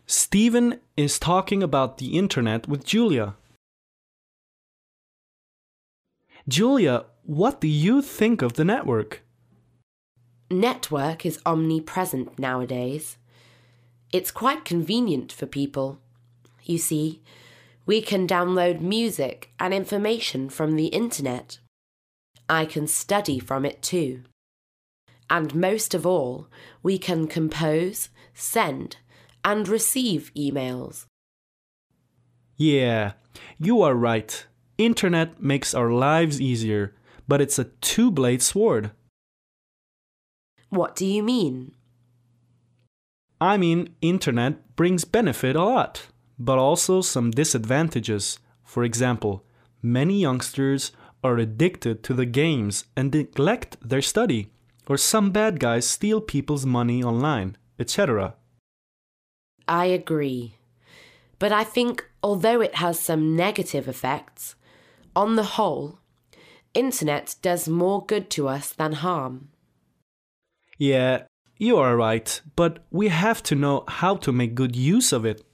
Stephen is talking about the internet with Julia. Julia, what do you think of the network? Network is omnipresent nowadays. It's quite convenient for people. You see, we can download music and information from the internet. I can study from it too. And most of all, we can compose, send, and receive emails. Yeah, you are right. Internet makes our lives easier, but it's a two-blade sword. What do you mean? I mean, internet brings benefit a lot, but also some disadvantages. For example, many youngsters are addicted to the games and neglect their study, or some bad guys steal people's money online, etc. I agree. But I think although it has some negative effects, on the whole, internet does more good to us than harm. Yeah, you are right, but we have to know how to make good use of it.